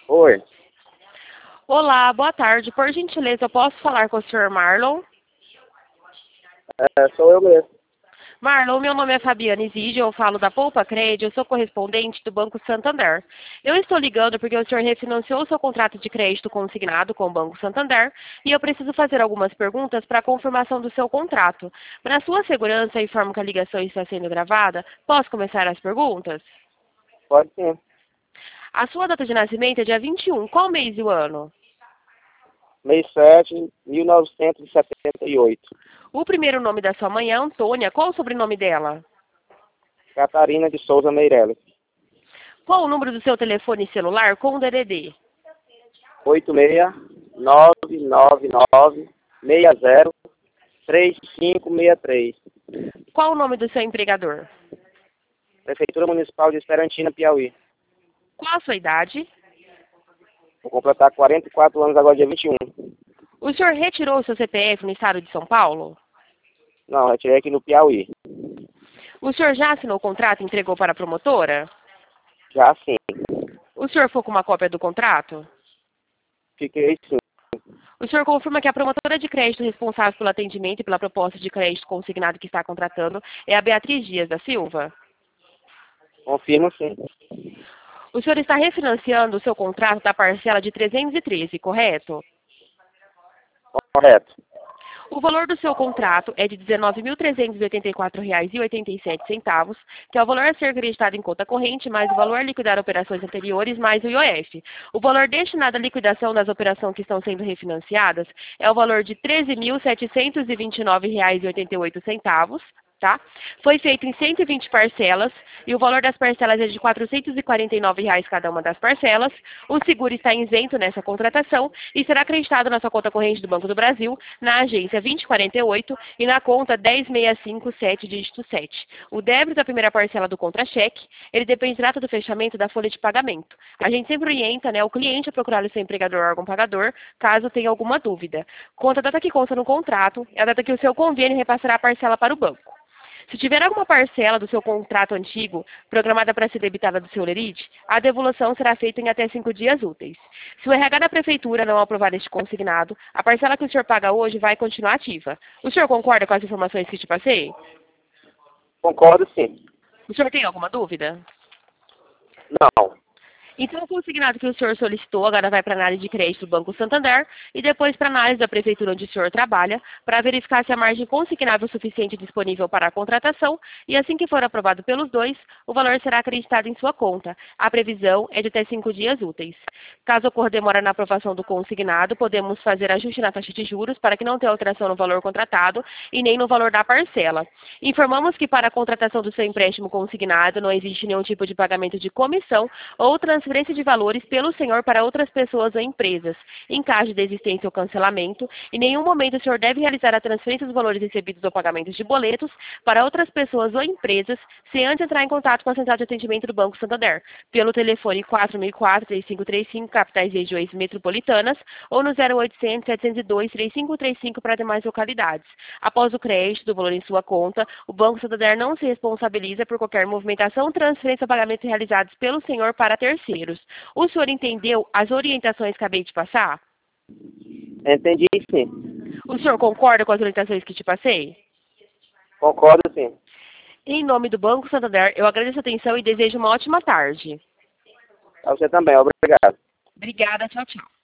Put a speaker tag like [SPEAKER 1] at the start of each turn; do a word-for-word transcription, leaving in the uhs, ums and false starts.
[SPEAKER 1] Oi,
[SPEAKER 2] Olá, boa tarde. Por gentileza, eu posso falar com o senhor Marlon?
[SPEAKER 1] é, sou eu mesmo.
[SPEAKER 2] Marlon, meu nome é Fabiana Exige, eu falo da Poupa Crédito, eu sou correspondente do Banco Santander. Eu estou ligando porque o senhor refinanciou o seu contrato de crédito consignado com o Banco Santander e eu preciso fazer algumas perguntas para a confirmação do seu contrato. Para sua segurança, informo que a ligação está sendo gravada. Posso começar as perguntas?
[SPEAKER 1] Pode sim.
[SPEAKER 2] A sua data de nascimento é dia vinte e um. Qual mês e o ano?
[SPEAKER 1] Mês sete, mil novecentos e setenta e oito.
[SPEAKER 2] O primeiro nome da sua mãe é Antônia. Qual o sobrenome dela?
[SPEAKER 1] Catarina de Souza Meirelles.
[SPEAKER 2] Qual o número do seu telefone celular com o D D D?
[SPEAKER 1] oito seis nove nove nove seis zero três cinco seis três.
[SPEAKER 2] Qual o nome do seu empregador?
[SPEAKER 1] Prefeitura Municipal de Esperantina, Piauí.
[SPEAKER 2] Qual a sua idade?
[SPEAKER 1] Vou completar quarenta e quatro anos agora, dia vinte e um.
[SPEAKER 2] O senhor retirou o seu C P F no estado de São Paulo?
[SPEAKER 1] Não, retirei aqui no Piauí.
[SPEAKER 2] O senhor já assinou o contrato e entregou para a promotora?
[SPEAKER 1] Já sim.
[SPEAKER 2] O senhor ficou com uma cópia do contrato?
[SPEAKER 1] Fiquei sim.
[SPEAKER 2] O senhor confirma que a promotora de crédito responsável pelo atendimento e pela proposta de crédito consignado que está contratando é a Beatriz Dias da Silva?
[SPEAKER 1] Confirmo sim.
[SPEAKER 2] O senhor está refinanciando o seu contrato da parcela de trezentos e treze, correto?
[SPEAKER 1] Correto.
[SPEAKER 2] O valor do seu contrato é de dezenove mil trezentos e oitenta e quatro reais e oitenta e sete centavos, que é o valor a ser acreditado em conta corrente, mais o valor a liquidar operações anteriores, mais o I O F. O valor destinado à liquidação das operações que estão sendo refinanciadas é o valor de treze mil setecentos e vinte e nove reais e oitenta e oito centavos. Tá? Foi feito em cento e vinte parcelas e o valor das parcelas é de quatrocentos e quarenta e nove reais cada uma das parcelas. O seguro está isento nessa contratação e será acreditado na sua conta corrente do Banco do Brasil, na agência vinte quarenta e oito e na conta dez seis cinco sete, dígito sete. O débito da primeira parcela do contra-cheque, ele dependerá do fechamento da folha de pagamento. A gente sempre orienta, né, o cliente a procurar o seu empregador ou órgão pagador, caso tenha alguma dúvida. Quanto à data que consta no contrato, é a data que o seu convênio repassará a parcela para o banco. Se tiver alguma parcela do seu contrato antigo programada para ser debitada do seu lerite, a devolução será feita em até cinco dias úteis. Se o R H da Prefeitura não aprovar este consignado, a parcela que o senhor paga hoje vai continuar ativa. O senhor concorda com as informações que te passei?
[SPEAKER 1] Concordo sim.
[SPEAKER 2] O senhor tem alguma dúvida?
[SPEAKER 1] Não.
[SPEAKER 2] Então, o consignado que o senhor solicitou agora vai para a análise de crédito do Banco Santander e depois para a análise da prefeitura onde o senhor trabalha, para verificar se a margem consignável suficiente disponível para a contratação e assim que for aprovado pelos dois, o valor será acreditado em sua conta. A previsão é de até cinco dias úteis. Caso ocorra demora na aprovação do consignado, podemos fazer ajuste na taxa de juros para que não tenha alteração no valor contratado e nem no valor da parcela. Informamos que para a contratação do seu empréstimo consignado não existe nenhum tipo de pagamento de comissão ou transferência de valores pelo senhor para outras pessoas ou empresas. Em caso de desistência ou cancelamento, em nenhum momento o senhor deve realizar a transferência dos valores recebidos ou pagamentos de boletos para outras pessoas ou empresas, sem antes entrar em contato com a central de atendimento do Banco Santander, pelo telefone quatro mil e quatro, três cinco três cinco, capitais e regiões metropolitanas, ou no zero oitocentos, setecentos e dois, três cinco três cinco para demais localidades. Após o crédito do valor em sua conta, o Banco Santander não se responsabiliza por qualquer movimentação, transferência ou pagamento realizados pelo senhor para terceiros. O senhor entendeu as orientações que acabei de passar?
[SPEAKER 1] Entendi sim.
[SPEAKER 2] O senhor concorda com as orientações que te passei?
[SPEAKER 1] Concordo sim.
[SPEAKER 2] Em nome do Banco Santander, eu agradeço a atenção e desejo uma ótima tarde.
[SPEAKER 1] A você também. Obrigado.
[SPEAKER 2] Obrigada, tchau, tchau.